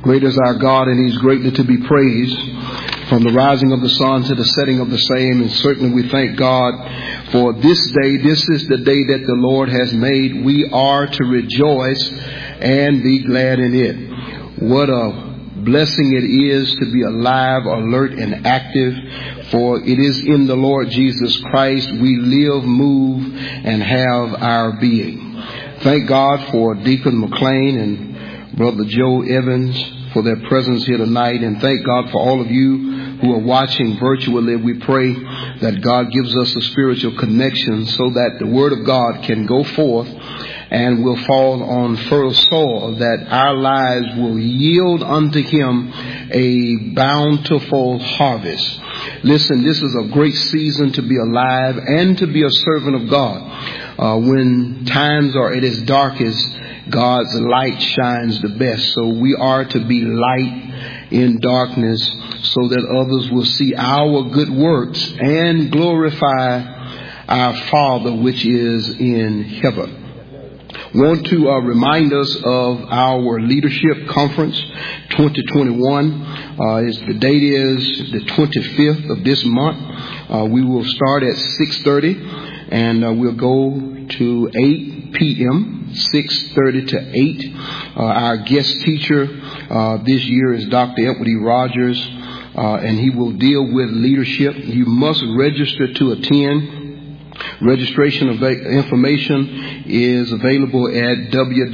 Great is our God, and He's greatly to be praised from the rising of the sun to the setting of the same. And certainly we thank God for this day. This is the day that the Lord has made. We are to rejoice and be glad in it. What a blessing it is to be alive, alert, and active. For it is in the Lord Jesus Christ we live, move, and have our being. Thank God for Deacon McLean and Brother Joe Evans for their presence here tonight. And thank God for all of you who are watching virtually. We pray that God gives us a spiritual connection so that the Word of God can go forth and will fall on fertile soil, that our lives will yield unto Him a bountiful harvest. Listen, this is a great season to be alive and to be a servant of God. When times are at its darkest, God's light shines the best. So we are to be light in darkness so that others will see our good works and glorify our Father which is in heaven. Want to remind us of our leadership conference 2021. The date is the 25th of this month. We will start at 6:30 and we'll go to 8 p.m. 6:30 to 8. Our guest teacher this year is Dr. Edward E. Rogers, and he will deal with leadership. You must register to attend. Registration information is available at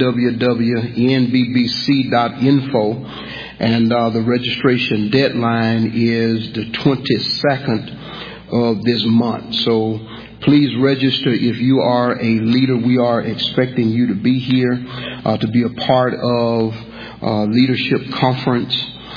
www.nbbc.info, and the registration deadline is the 22nd of this month. So please register if you are a leader. We are expecting you to be here to be a part of Leadership Conference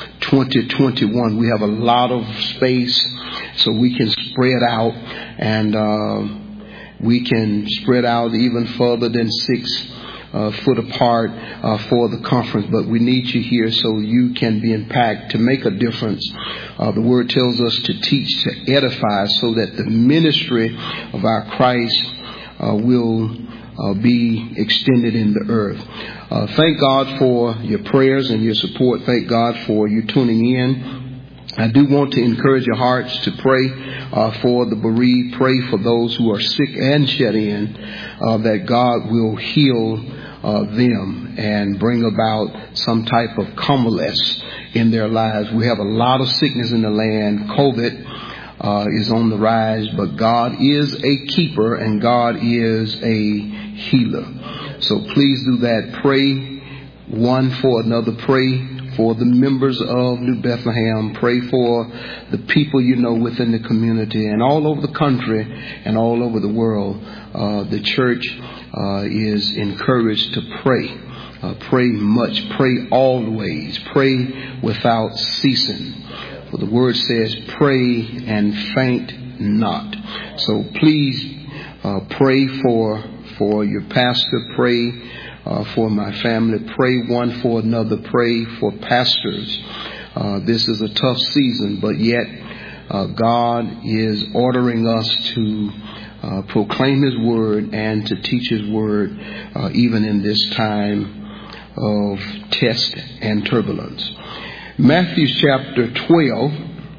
2021. We have a lot of space so we can spread out, and we can spread out even further than 6 foot apart for the conference. But we need you here so you can be impacted, to make a difference. The Word tells us to teach, to edify, so that the ministry of our Christ will be extended in the earth. Thank God for your prayers and your support. Thank God for you tuning in. I do want to encourage your hearts to pray for the bereaved. Pray for those who are sick and shut in, that God will heal them and bring about some type of convalescence in their lives. We have a lot of sickness in the land. COVID is on the rise, but God is a keeper and God is a healer. So please do that. Pray one for another. Pray for the members of New Bethlehem. Pray for the people you know within the community and all over the country and all over the world. The church is encouraged to pray. Pray much. Pray always. Pray without ceasing. For the Word says, pray and faint not. So please pray for your pastor. Pray for my family. Pray one for another. Pray for pastors. This is a tough season, but yet God is ordering us to proclaim His Word and to teach His Word even in this time of test and turbulence. Matthew chapter 12,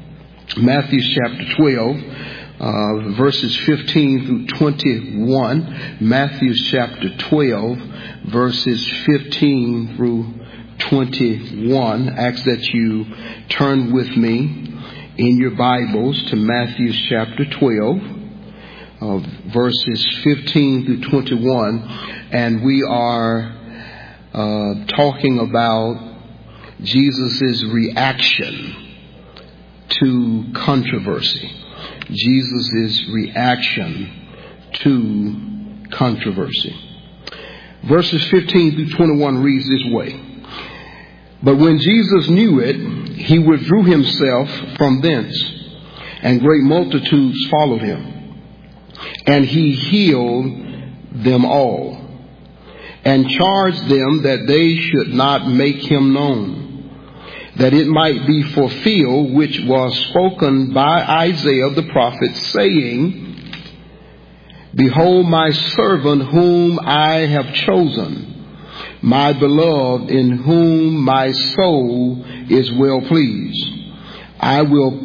verses 15 through 21. Matthew chapter 12, verses 15 through 21. I ask that you turn with me in your Bibles to Matthew chapter 12, verses 15 through 21. And we are talking about Jesus' reaction to controversy. Jesus' reaction to controversy. Verses 15 through 21 reads this way. But when Jesus knew it, He withdrew Himself from thence, and great multitudes followed Him. And He healed them all, and charged them that they should not make Him known, that it might be fulfilled which was spoken by Isaiah the prophet, saying, Behold my servant whom I have chosen, my beloved, in whom my soul is well pleased. I will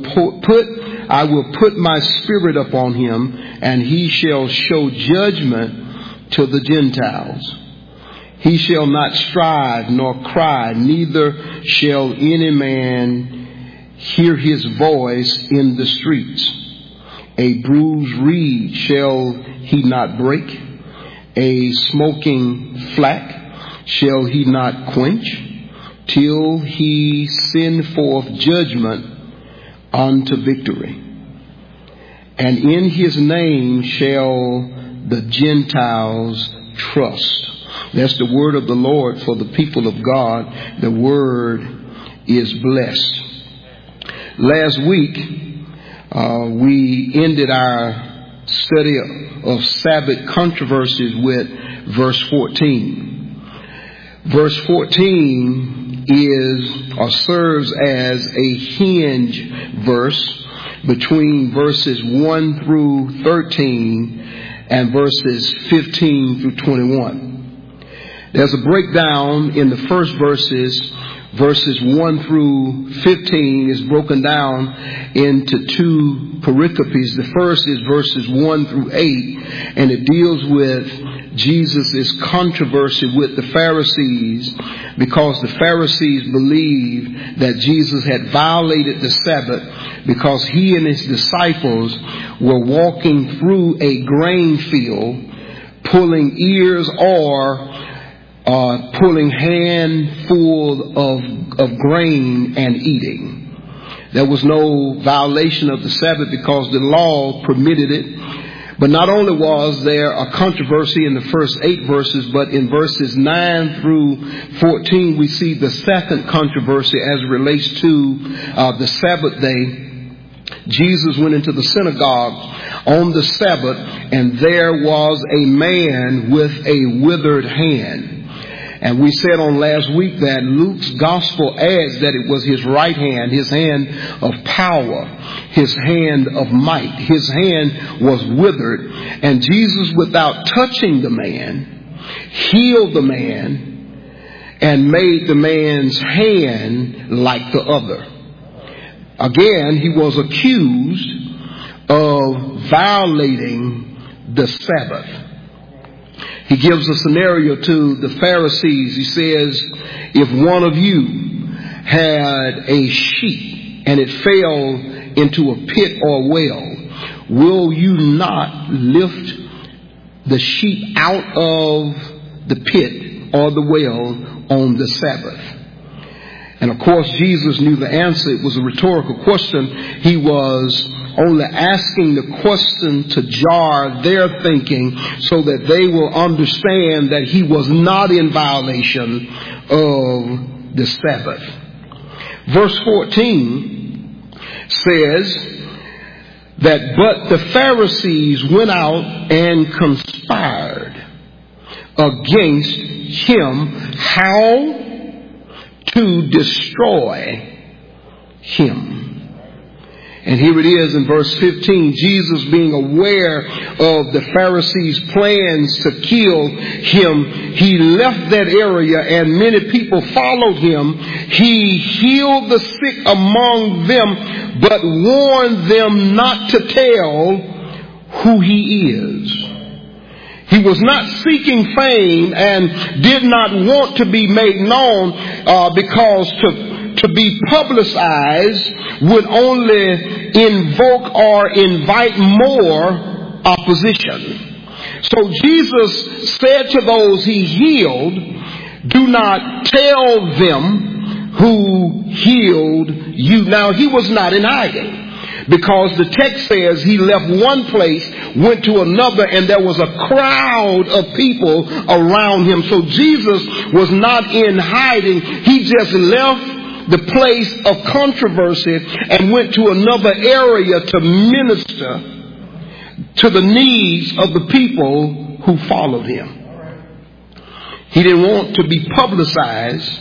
put my spirit upon him, and he shall show judgment to the Gentiles. He shall not strive nor cry, neither shall any man hear his voice in the streets. A bruised reed shall he not break, a smoking flax shall he not quench, till he send forth judgment unto victory. And in his name shall the Gentiles trust. That's the word of the Lord for the people of God. The word is blessed. Last week, we ended our study of Sabbath controversies with verse 14. Verse 14 is or serves as a hinge verse between verses 1 through 13 and verses 15 through 21. There's a breakdown in the first verses. Verses 1 through 15 is broken down into two pericopes. The first is verses 1 through 8, and it deals with Jesus' controversy with the Pharisees, because the Pharisees believed that Jesus had violated the Sabbath because he and his disciples were walking through a grain field, pulling ears or pulling handful of grain and eating. There was no violation of the Sabbath because the law permitted it. But not only was there a controversy in the first 8 verses, but in verses 9 through 14 we see the second controversy as it relates to the Sabbath day. Jesus went into the synagogue on the Sabbath, and there was a man with a withered hand. And we said on last week that Luke's gospel adds that it was his right hand, his hand of power, his hand of might. His hand was withered. And Jesus, without touching the man, healed the man and made the man's hand like the other. Again, he was accused of violating the Sabbath. He gives a scenario to the Pharisees. He says, if one of you had a sheep and it fell into a pit or well, will you not lift the sheep out of the pit or the well on the Sabbath? And of course, Jesus knew the answer. It was a rhetorical question. He was only asking the question to jar their thinking so that they will understand that he was not in violation of the Sabbath. Verse 14 says that, but the Pharisees went out and conspired against him how to destroy him. And here it is in verse 15, Jesus, being aware of the Pharisees' plans to kill him, he left that area and many people followed him. He healed the sick among them, but warned them not to tell who he is. He was not seeking fame and did not want to be made known because to be publicized would only invoke or invite more opposition. So Jesus said to those he healed, do not tell them who healed you. Now, he was not in hiding, because the text says he left one place, went to another, and there was a crowd of people around him. So Jesus was not in hiding. He just left the place of controversy and went to another area to minister to the needs of the people who followed him. He didn't want to be publicized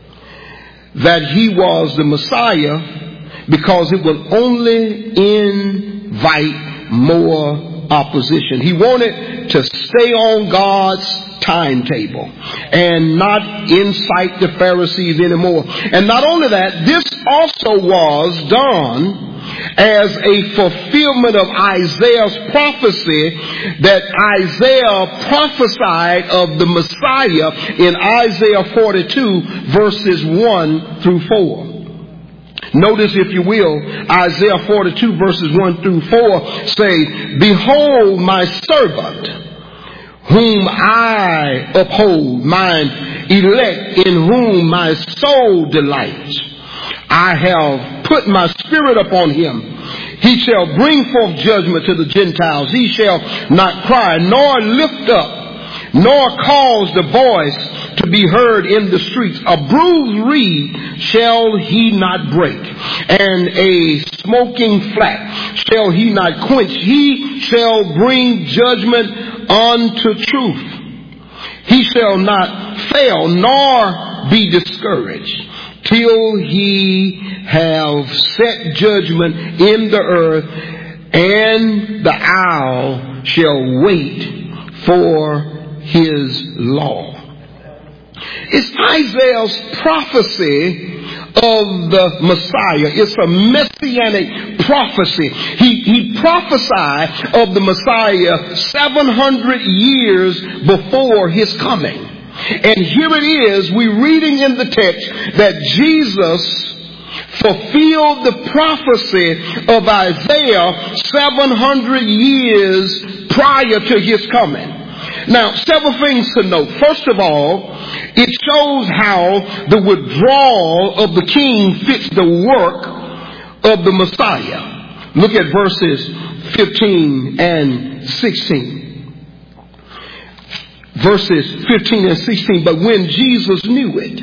that he was the Messiah, because it would only invite more opposition. He wanted to stay on God's timetable and not incite the Pharisees anymore. And not only that, this also was done as a fulfillment of Isaiah's prophecy that Isaiah prophesied of the Messiah in Isaiah 42 verses 1 through 4. Notice, if you will, Isaiah 42 verses 1 through 4 say, "Behold my servant, whom I uphold, mine elect, in whom my soul delights. I have put my spirit upon him. He shall bring forth judgment to the Gentiles. He shall not cry, nor lift up, nor cause the voice to be heard in the streets. A bruised reed shall he not break, and a smoking flat shall he not quench. He shall bring judgment unto truth. He shall not fail, nor be discouraged, till he have set judgment in the earth, and the owl shall wait for his law." It's Isaiah's prophecy of the Messiah. It's a messianic prophecy. He prophesied of the Messiah 700 years before his coming. And here it is, we're reading in the text that Jesus fulfilled the prophecy of Isaiah 700 years prior to his coming. Now, several things to note. First of all, it shows how the withdrawal of the king fits the work of the Messiah. Look at verses 15 and 16. Verses 15 and 16. "But when Jesus knew it,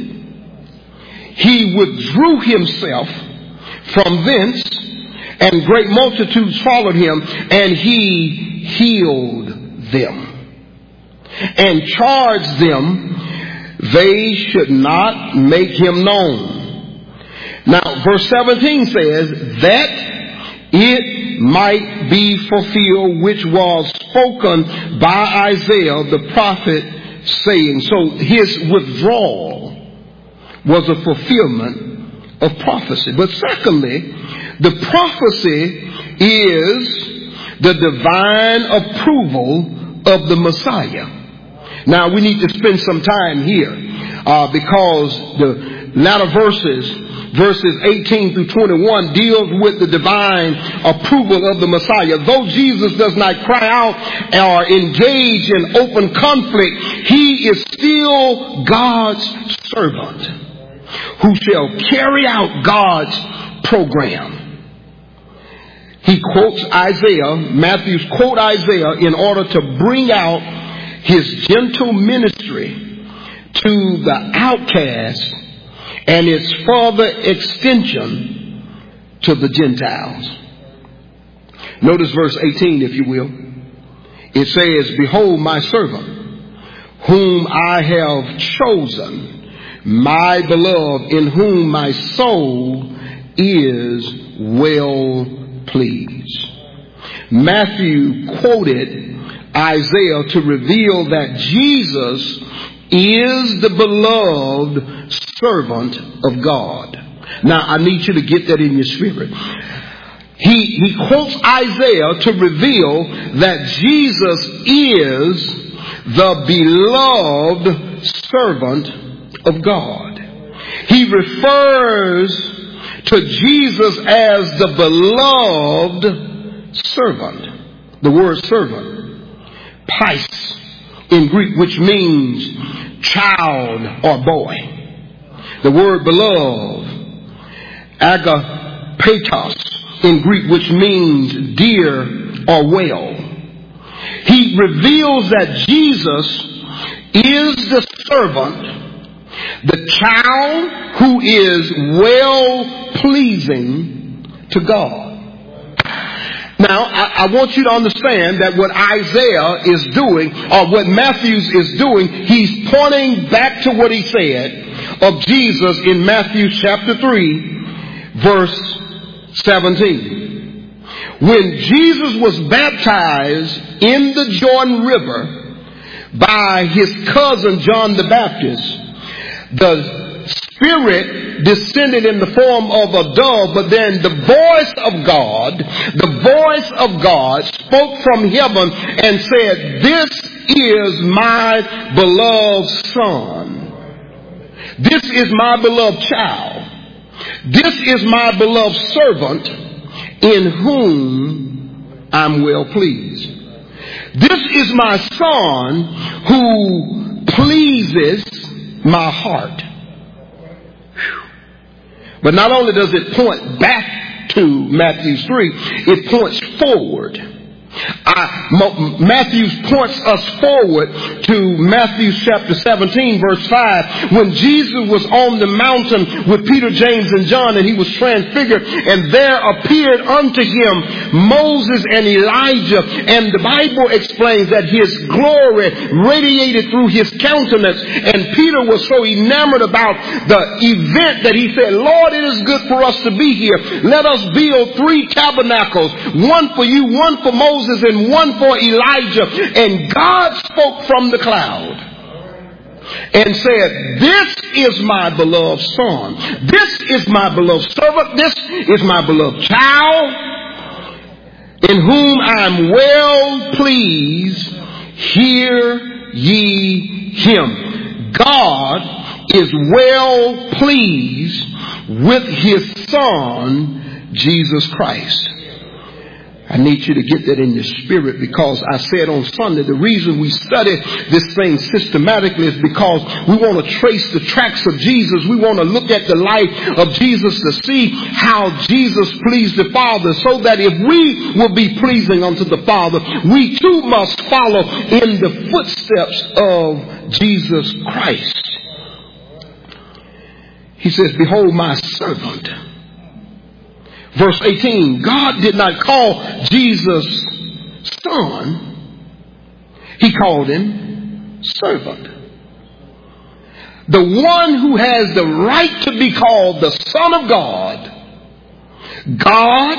he withdrew himself from thence, and great multitudes followed him, and he healed them, and charged them they should not make him known." Now, verse 17 says, "That it might be fulfilled which was spoken by Isaiah the prophet, saying." So his withdrawal was a fulfillment of prophecy. But secondly, the prophecy is the divine approval of the Messiah. Now, we need to spend some time here because the latter verses 18 through 21, deals with the divine approval of the Messiah. Though Jesus does not cry out or engage in open conflict, he is still God's servant who shall carry out God's program. He quotes Isaiah, Matthew's quote Isaiah in order to bring out his gentle ministry to the outcast and its further extension to the Gentiles. Notice verse 18, if you will. It says, "Behold my servant, whom I have chosen, my beloved, in whom my soul is well pleased." Matthew quoted Isaiah to reveal that Jesus is the beloved servant of God. Now, I need you to get that in your spirit. He quotes Isaiah to reveal that Jesus is the beloved servant of God. He refers to Jesus as the beloved servant. The word servant, pais in Greek, which means child or boy. The word beloved, agapetos in Greek, which means dear or well. He reveals that Jesus is the servant, the child who is well pleasing to God. Now, I want you to understand that what Isaiah is doing, or what Matthew is doing, he's pointing back to what he said of Jesus in Matthew chapter 3, verse 17. When Jesus was baptized in the Jordan River by his cousin John the Baptist, the Spirit descended in the form of a dove, but then the voice of God spoke from heaven and said, "This is my beloved Son. This is my beloved child. This is my beloved servant in whom I'm well pleased. This is my Son who pleases my heart." But not only does it point back to Matthew 3, it points forward. Matthew points us forward to Matthew chapter 17 verse 5, when Jesus was on the mountain with Peter, James, and John, and he was transfigured, and there appeared unto him Moses and Elijah, and the Bible explains that his glory radiated through his countenance, and Peter was so enamored about the event that he said, "Lord, it is good for us to be here. Let us build 3 tabernacles, one for you, one for Moses, and one for Elijah." And God spoke from the cloud and said, "This is my beloved Son. This is my beloved servant. This is my beloved child, in whom I am well pleased. Hear ye him." God is well pleased with his Son, Jesus Christ. I need you to get that in your spirit, because I said on Sunday, the reason we study this thing systematically is because we want to trace the tracks of Jesus. We want to look at the life of Jesus to see how Jesus pleased the Father, so that if we will be pleasing unto the Father, we too must follow in the footsteps of Jesus Christ. He says, "Behold my servant." Verse 18, God did not call Jesus Son. He called him servant. The one who has the right to be called the Son of God, God,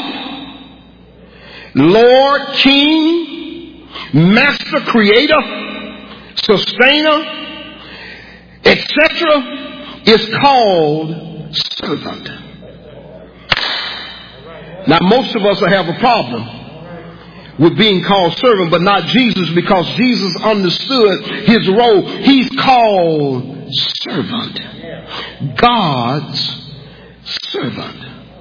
Lord, King, Master, Creator, Sustainer, etc., is called servant. Now, most of us will have a problem with being called servant, but not Jesus, because Jesus understood his role. He's called servant. God's servant.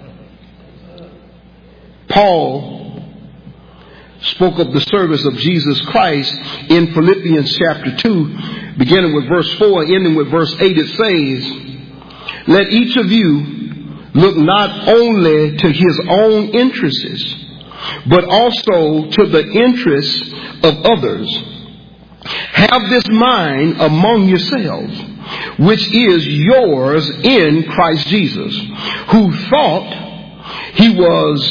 Paul spoke of the service of Jesus Christ in Philippians chapter 2, beginning with verse 4, ending with verse 8. It says, "Let each of you look not only to his own interests, but also to the interests of others. Have this mind among yourselves, which is yours in Christ Jesus, who thought he was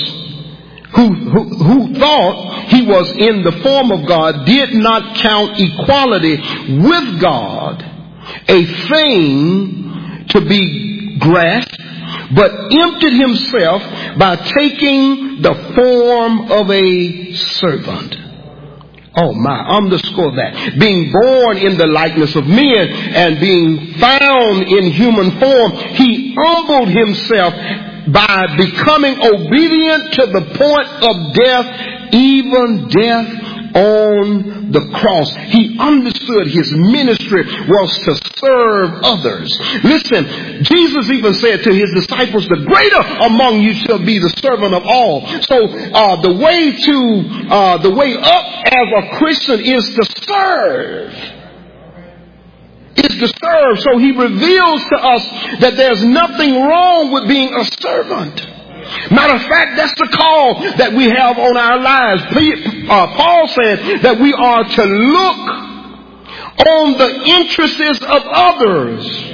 in the form of God, did not count equality with God a thing to be grasped, but emptied himself by taking the form of a servant." Oh my, underscore that. "Being born in the likeness of men, and being found in human form, he humbled himself by becoming obedient to the point of death, even death on the cross." He understood his ministry was to serve others. Listen, Jesus even said to his disciples, "The greater among you shall be the servant of all." So the way up as a Christian is to serve. Is to serve. So he reveals to us that there's nothing wrong with being a servant. Matter of fact, that's the call that we have on our lives. Paul said that we are to look on the interests of others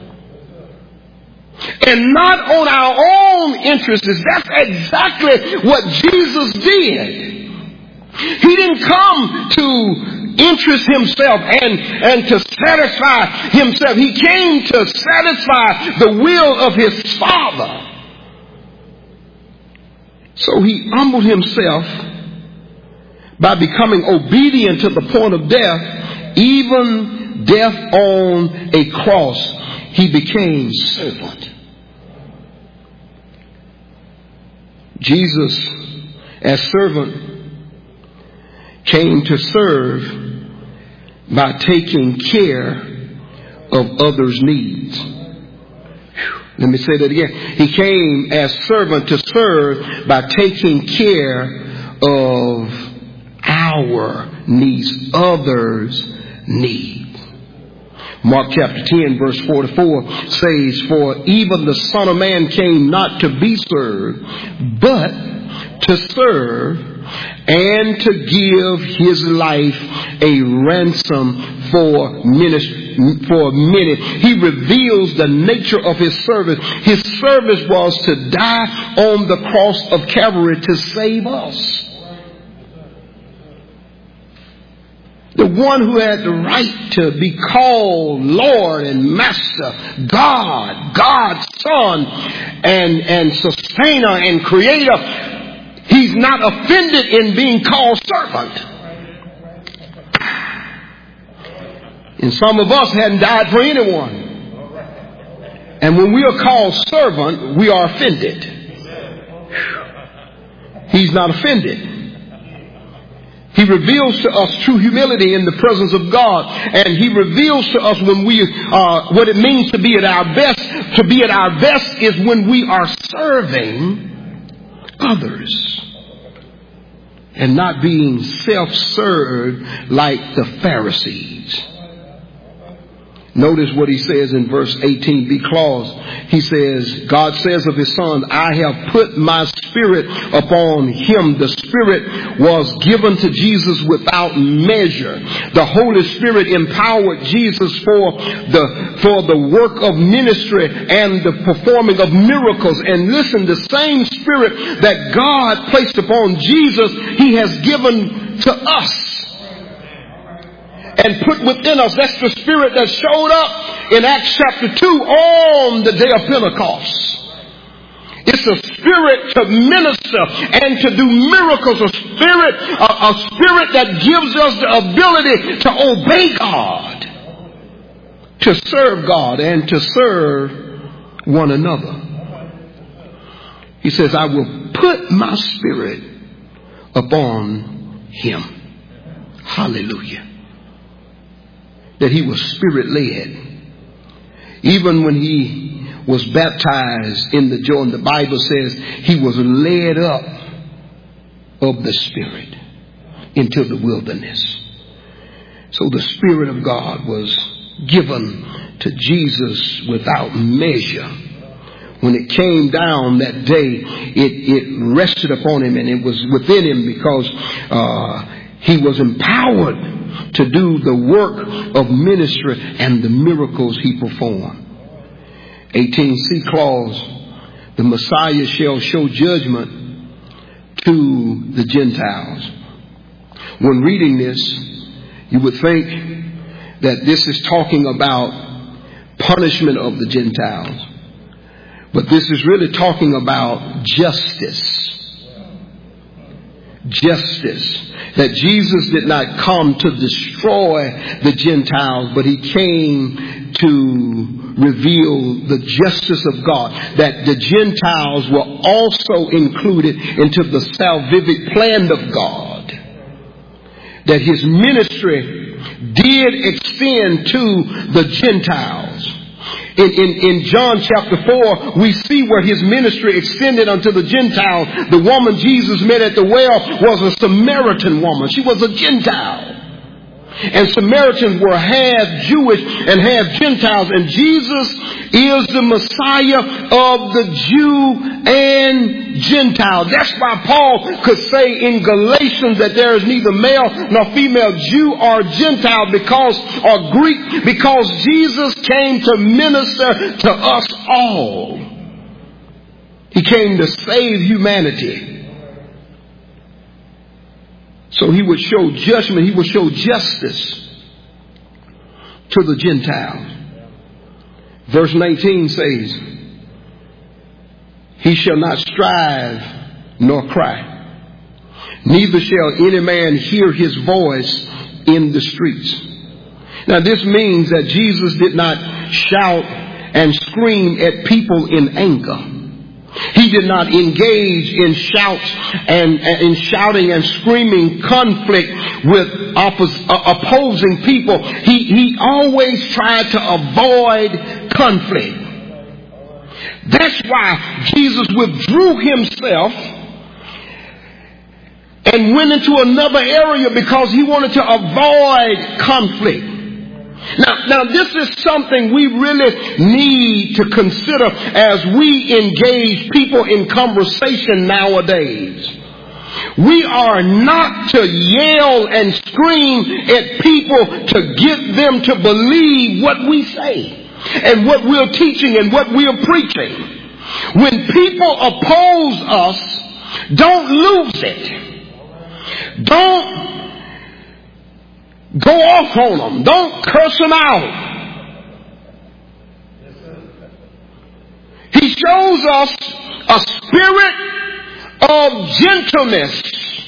and not on our own interests. That's exactly what Jesus did. He didn't come to interest himself and to satisfy himself. He came to satisfy the will of his Father. So he humbled himself by becoming obedient to the point of death, even death on a cross. He became servant. Jesus, as servant, came to serve by taking care of others' needs. Let me say that again. He came as servant to serve by taking care of our needs, others' needs. Mark chapter 10 verse 44 says, "For even the Son of Man came not to be served, but to serve and to give his life a ransom for many." He reveals the nature of his service. His service was to die on the cross of Calvary to save us. The one who had the right to be called Lord and Master, God, God's Son, and Sustainer and Creator. He's not offended in being called servant. And some of us hadn't died for anyone. And when we are called servant, we are offended. He's not offended. He reveals to us true humility in the presence of God. And he reveals to us when we what it means to be at our best. To be at our best is when we are serving others and not being self-served like the Pharisees. Notice what he says in verse 18, because he says, God says of his Son, "I have put my Spirit upon him." The Spirit was given to Jesus without measure. The Holy Spirit empowered Jesus for the work of ministry and the performing of miracles. And listen, the same Spirit that God placed upon Jesus, he has given to us and put within us. That's the Spirit that showed up in Acts chapter 2 on the day of Pentecost. It's a Spirit to minister and to do miracles. A Spirit that gives us the ability to obey God, to serve God, and to serve one another. He says, "I will put my Spirit upon him." Hallelujah. That he was Spirit-led. Even when he was baptized in the Jordan, the Bible says he was led up of the Spirit into the wilderness. So the Spirit of God was given to Jesus without measure. When it came down that day, it rested upon him, and it was within him because he was empowered to do the work of ministry and the miracles he performed. 18C clause, the Messiah shall show judgment to the Gentiles. When reading this, you would think that this is talking about punishment of the Gentiles. But this is really talking about justice. Justice. That Jesus did not come to destroy the Gentiles, but he came to reveal the justice of God. That the Gentiles were also included into the salvific plan of God. That his ministry did extend to the Gentiles. In John chapter 4, we see where his ministry extended unto the Gentiles. The woman Jesus met at the well was a Samaritan woman. She was a Gentile. And Samaritans were half Jewish and half Gentiles. And Jesus is the Messiah of the Jew and Gentile. That's why Paul could say in Galatians that there is neither male nor female, Jew or Gentile, or Greek, because Jesus came to minister to us all. He came to save humanity. So he would show judgment, he would show justice to the Gentiles. Verse 19 says, "He shall not strive nor cry. Neither shall any man hear his voice in the streets. Now this means that Jesus did not shout and scream at people in anger. He did not engage in shouting and screaming conflict with opposing people. He always tried to avoid conflict. That's why Jesus withdrew himself and went into another area, because he wanted to avoid conflict. Now this is something we really need to consider as we engage people in conversation nowadays. We are not to yell and scream at people to get them to believe what we say and what we're teaching and what we're preaching. When people oppose us, don't lose it. Don't go off on them. Don't curse them out. He shows us a spirit of gentleness.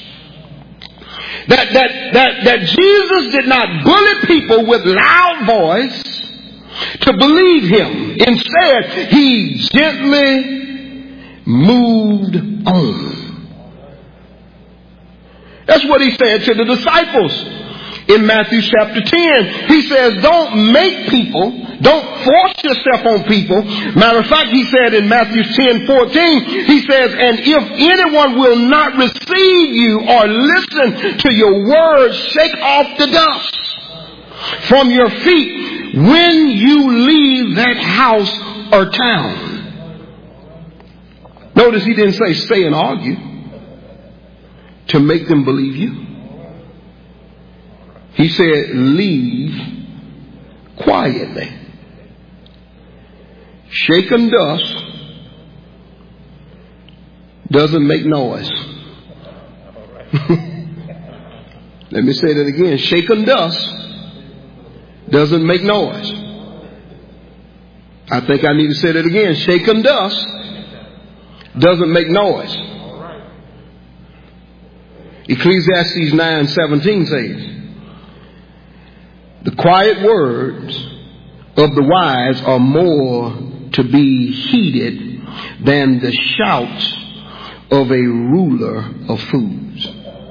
That Jesus did not bully people with loud voice to believe him. Instead, he gently moved on. That's what he said to the disciples. In Matthew chapter 10, he says, don't make people, don't force yourself on people. Matter of fact, he said in Matthew 10:14, he says, and if anyone will not receive you or listen to your words, shake off the dust from your feet when you leave that house or town. Notice he didn't say stay and argue to make them believe you. He said, leave quietly. Shaken dust doesn't make noise. Let me say that again. Shaken dust doesn't make noise. I think I need to say that again. Shaken dust doesn't make noise. Ecclesiastes 9:17 says, the quiet words of the wise are more to be heeded than the shouts of a ruler of fools.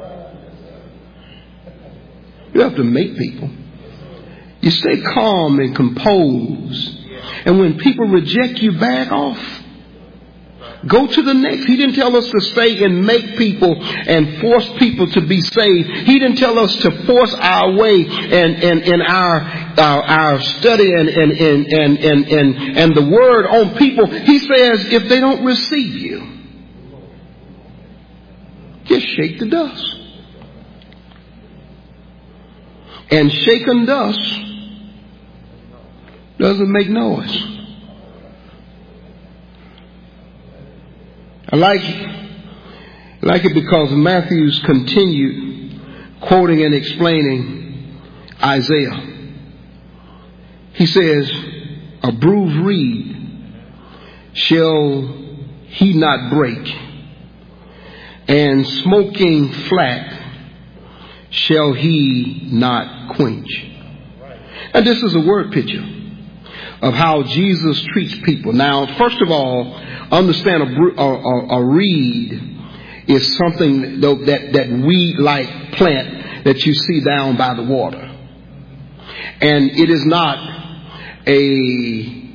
You have to make people. You stay calm and composed. And when people reject you, back off. Go to the next. He didn't tell us to stay and make people and force people to be saved. He didn't tell us to force our way and our study and the word on people. He says if they don't receive you, just shake the dust. And shaken dust doesn't make noise. I like it because Matthew's continued quoting and explaining Isaiah. He says, a bruised reed shall he not break, and smoking flax shall he not quench. And this is a word picture of how Jesus treats people. Now, first of all, understand a reed is something that weed-like plant that you see down by the water. And it is not a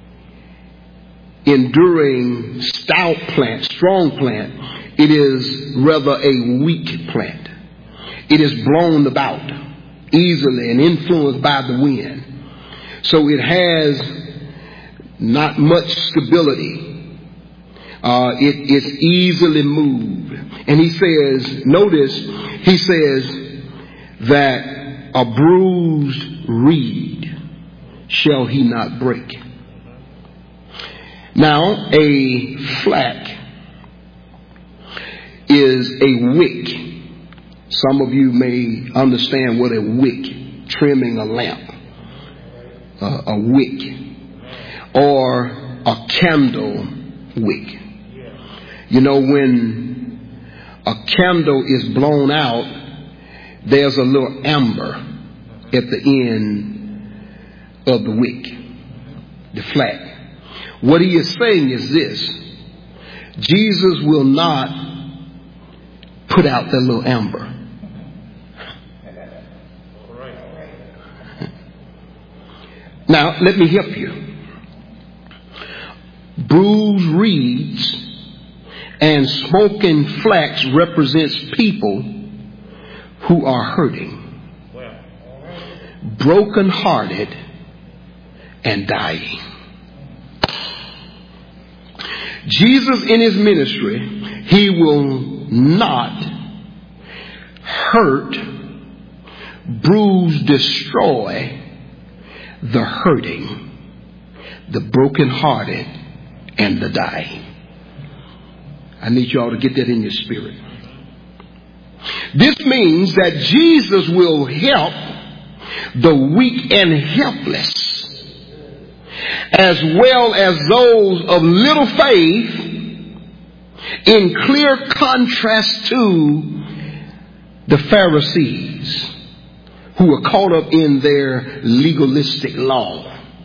enduring stout plant, strong plant. It is rather a weak plant. It is blown about easily and influenced by the wind. So it has not much stability. It's easily moved. And he says, notice, he says that a bruised reed shall he not break. Now, a flax is a wick. Some of you may understand what a wick, trimming a lamp. A wick or a candle wick. You know, when a candle is blown out, there's a little amber at the end of the wick, the flat. What he is saying is this: Jesus will not put out that little amber. Now, let me help you. Bruised reeds and smoking flax represents people who are hurting, broken-hearted, and dying. Jesus in his ministry, he will not hurt, bruise, destroy the hurting, the broken-hearted, and the dying. I need you all to get that in your spirit. This means that Jesus will help the weak and helpless, as well as those of little faith, in clear contrast to the Pharisees, who were caught up in their legalistic law,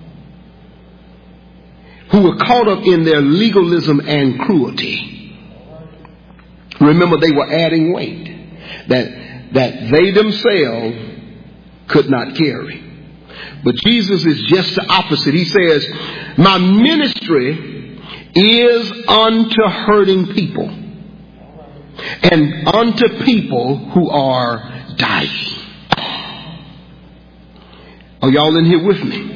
who were caught up in their legalism and cruelty. Remember, they were adding weight that they themselves could not carry. But Jesus is just the opposite. He says, my ministry is unto hurting people and unto people who are dying. Are y'all in here with me?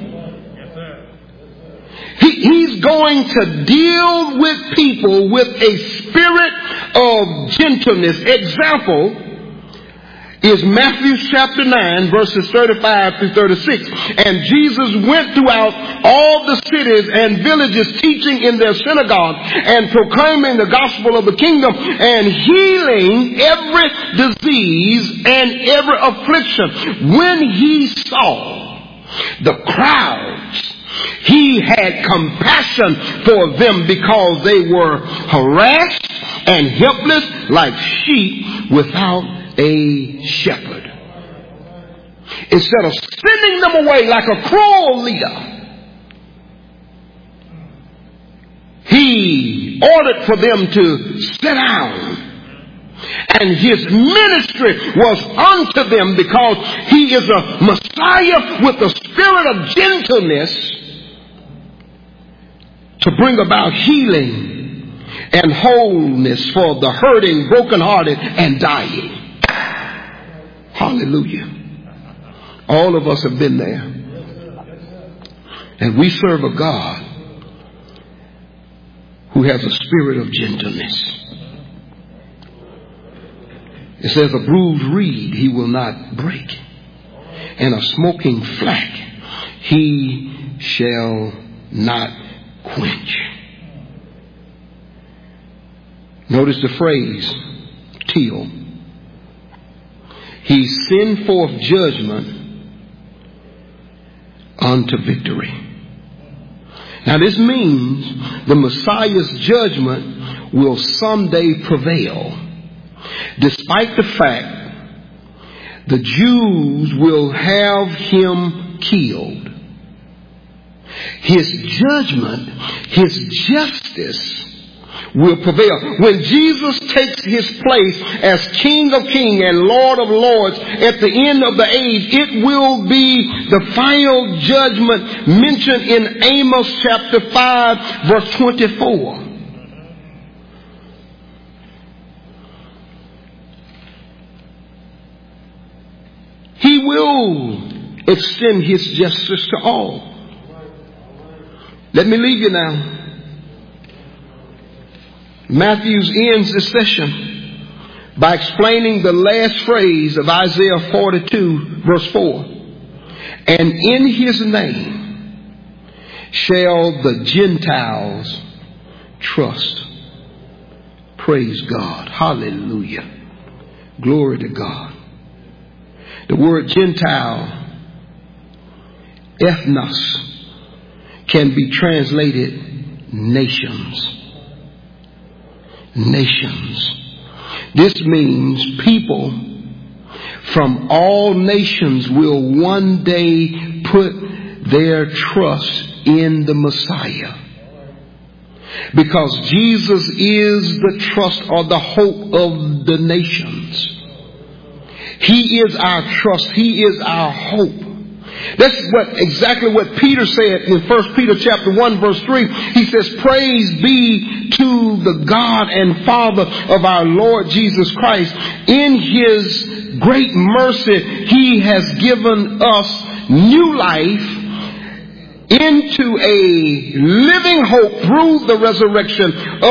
He's going to deal with people with a spirit of gentleness. Example is Matthew chapter 9, verses 35 through 36. And Jesus went throughout all the cities and villages, teaching in their synagogue and proclaiming the gospel of the kingdom and healing every disease and every affliction. When he saw the crowds, he had compassion for them because they were harassed and helpless like sheep without a shepherd. Instead of sending them away like a cruel leader, he ordered for them to sit down. And his ministry was unto them because he is a Messiah with the spirit of gentleness to bring about healing and wholeness for the hurting, brokenhearted, and dying. Hallelujah. All of us have been there. And we serve a God who has a spirit of gentleness. It says, a bruised reed he will not break, and a smoking flax he shall not quench. Notice the phrase, till. He send forth judgment unto victory. Now this means the Messiah's judgment will someday prevail. Despite the fact the Jews will have him killed, his judgment, his justice will prevail. When Jesus takes his place as King of Kings and Lord of Lords at the end of the age, it will be the final judgment mentioned in Amos chapter 5, verse 24. He will extend his justice to all. Let me leave you now. Matthew ends this session by explaining the last phrase of Isaiah 42, verse 4. And in his name shall the Gentiles trust. Praise God. Hallelujah. Glory to God. The word Gentile, ethnos, can be translated nations. Nations. This means people from all nations will one day put their trust in the Messiah. Because Jesus is the trust or the hope of the nations. He is our trust. He is our hope. That's exactly what Peter said in 1 Peter chapter 1 verse 3. He says, praise be to the God and Father of our Lord Jesus Christ. In His great mercy, He has given us new life into a living hope through the resurrection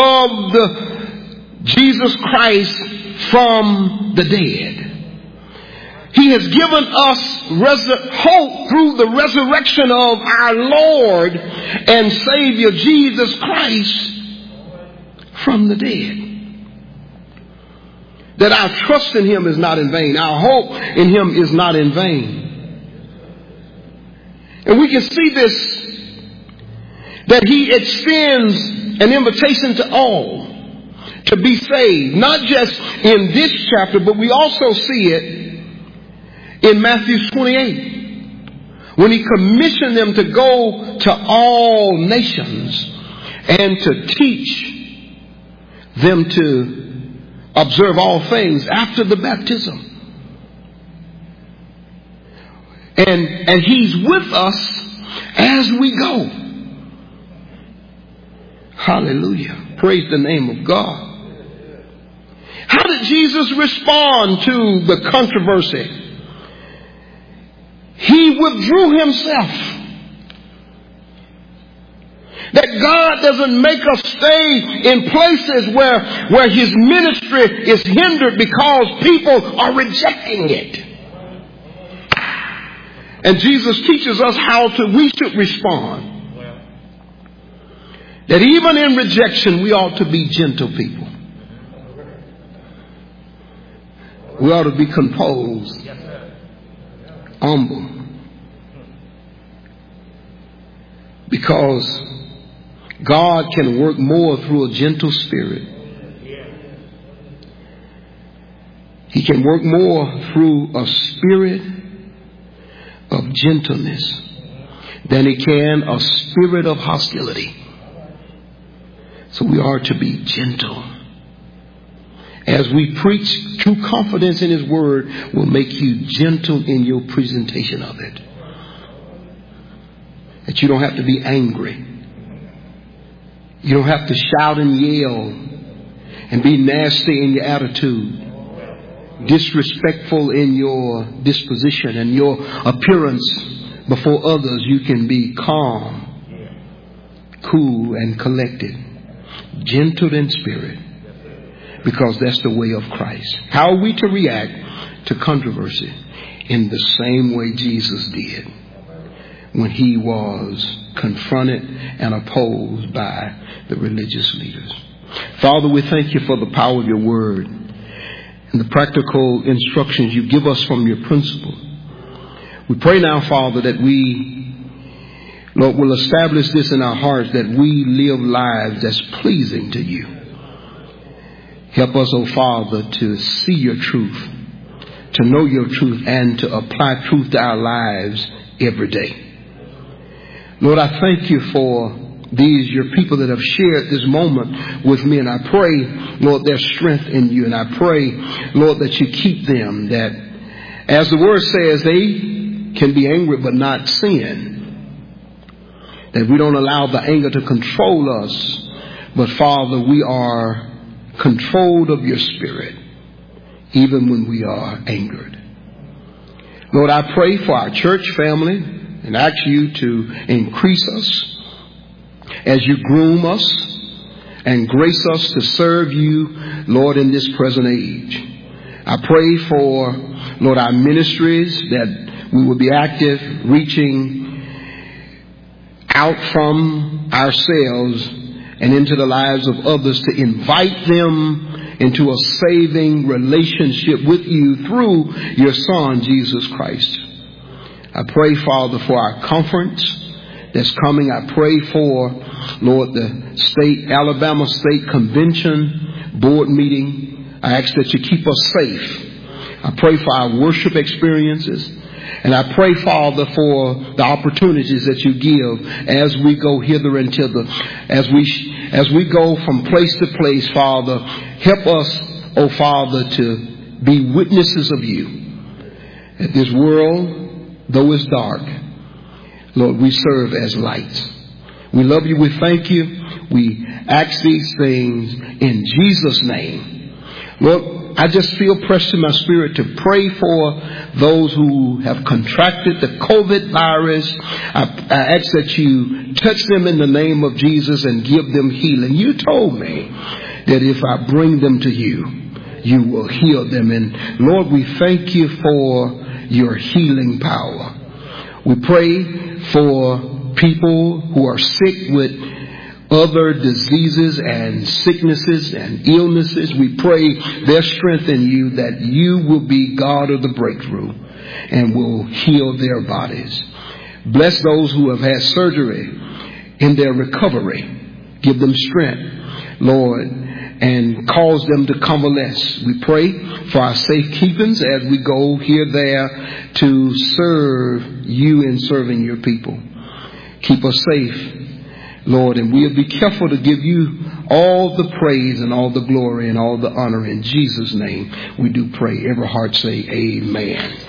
of Jesus Christ from the dead. He has given us hope through the resurrection of our Lord and Savior Jesus Christ from the dead. That our trust in Him is not in vain. Our hope in Him is not in vain. And we can see this, that He extends an invitation to all to be saved. Not just in this chapter, but we also see it in Matthew 28, when He commissioned them to go to all nations and to teach them to observe all things after the baptism. And He's with us as we go. Hallelujah. Praise the name of God. How did Jesus respond to the controversy? He withdrew Himself. That God doesn't make us stay in places where His ministry is hindered because people are rejecting it. And Jesus teaches us how we should respond. That even in rejection, we ought to be gentle people. We ought to be composed, humble. Because God can work more through a gentle spirit. He can work more through a spirit of gentleness than He can a spirit of hostility. So we are to be gentle. As we preach, true confidence in His word will make you gentle in your presentation of it. That you don't have to be angry. You don't have to shout and yell and be nasty in your attitude, disrespectful in your disposition and your appearance before others. You can be calm, cool, and collected, gentle in spirit, because that's the way of Christ. How are we to react to controversy? In the same way Jesus did when He was confronted and opposed by the religious leaders. Father, we thank You for the power of Your word and the practical instructions You give us from Your principle. We pray now, Father, that we, Lord, will establish this in our hearts, that we live lives that's pleasing to You. Help us, oh Father, to see Your truth, to know Your truth, and to apply truth to our lives every day. Lord, I thank You for these, Your people that have shared this moment with me. And I pray, Lord, their strength in You. And I pray, Lord, that You keep them, that as the word says, they can be angry but not sin. That we don't allow the anger to control us, but Father, we are controlled of Your Spirit, even when we are angered. Lord, I pray for our church family and ask You to increase us as You groom us and grace us to serve You, Lord, in this present age. I pray for, Lord, our ministries, that we will be active, reaching out from ourselves and into the lives of others to invite them into a saving relationship with You through Your Son, Jesus Christ. I pray, Father, for our conference that's coming. I pray for, Lord, the Alabama State Convention board meeting. I ask that you keep us safe. I pray for our worship experiences. And I pray, Father, for the opportunities that you give as we go hither and thither. As we go from place to place, Father, help us, oh Father, to be witnesses of you. That this world, though it's dark, Lord, we serve as lights. We love you. We thank you. We ask these things in Jesus' name. Lord, I just feel pressed in my spirit to pray for those who have contracted the COVID virus. I ask that you touch them in the name of Jesus and give them healing. You told me that if I bring them to you, you will heal them. And Lord, we thank you for your healing power. We pray for people who are sick with other diseases and sicknesses and illnesses. We pray their strength in you, that you will be God of the breakthrough and will heal their bodies. Bless those who have had surgery in their recovery. Give them strength, Lord, and cause them to convalesce. We pray for our safekeepings as we go here, there to serve you in serving your people. Keep us safe, Lord, and we'll be careful to give you all the praise and all the glory and all the honor. In Jesus' name we do pray. Every heart say amen.